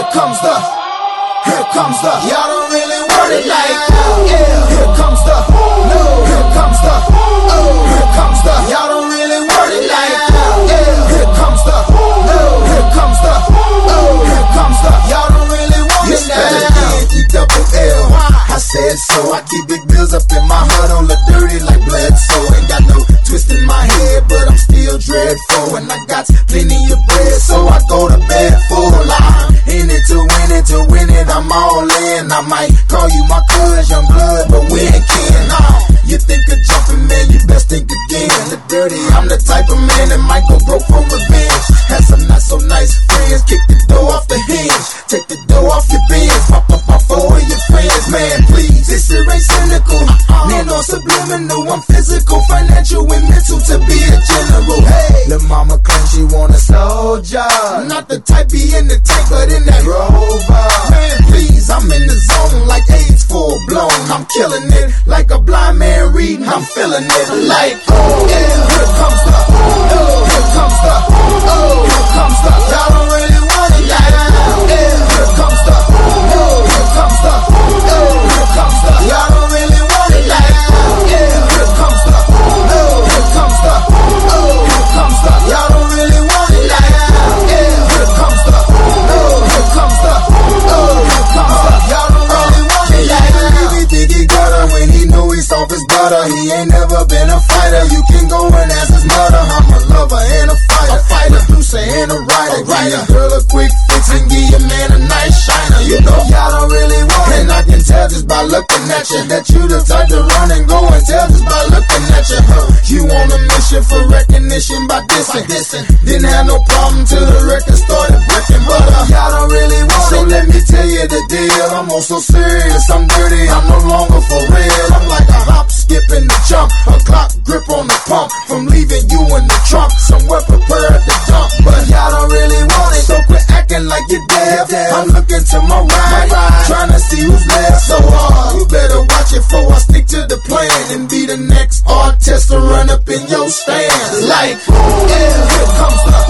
Here comes the, y'all don't really want it like, yeah. Here comes the, no. Here comes the, oh. Here comes the, y'all don't really want it like, yeah. Here comes the, no. Here comes the, oh. Here comes the, y'all don't really want it like, E-double-L. I said so, I keep big bills up in my hood on the dirty like Bledsoe. Ain't got no twist in my head, but I'm still dreadful. And I got plenty of bread, so I go to bed full. I'm in it to win it, I'm all in. I might call you my cuz, young blood, but we ain't kin. You think of jumping, man, you best think again. The dirty, I'm the type of man that might go broke for revenge. Had some not so nice friends, kick the door off the hinge, take the door off your bins, pop up my four of your friends. Man, please, this shit ain't cynical. Man, on subliminal, I'm physical, financial, and mental to be a general. Hey, lil' mama claim she want a soldier, not the type be in the tank, but in that Rover. Man, please, I'm in the zone like AIDS full blown. I'm killing it like a blind man reading. I'm feeling it like, oh yeah. Here comes the, oh. Here comes the, oh. Here comes the, y'all don't really want it like, yeah. Here comes the, oh. Here comes the, oh. Here comes the, y'all don't really want it like, yeah. Here comes the, oh. Here comes the, oh. Here comes the, y'all don't really want it like, yeah. Here comes the, oh. Here comes the, oh. Here comes the, y'all don't really want it like, he think he got her when he know he's off his butter. He ain't never been a fighter. You can go and ask his mother. I'm a lover and a fighter, producer and a writer. Give your girl a quick fix and give your man a nice shiner. You know y'all don't really want it, and I can tell just by looking at you that you the type to run and go and tell just by looking at you. You on a mission for recognition by dissing. Didn't have no problem till the record started breaking, but y'all don't really want it. So let me tell you the deal. I'm also serious, I'm dirty, I'm no longer for real. I'm like a hop, skip, and a jump, a clock grip on the pump, from leaving you in the trunk, somewhere prepared to dump. But y'all don't really want it, so quit acting like you're dead. I'm looking to my right, trying to see who's left. So you better watch it before I stick to the plan and be the next artist to run up in your stand. Like, yeah, here comes the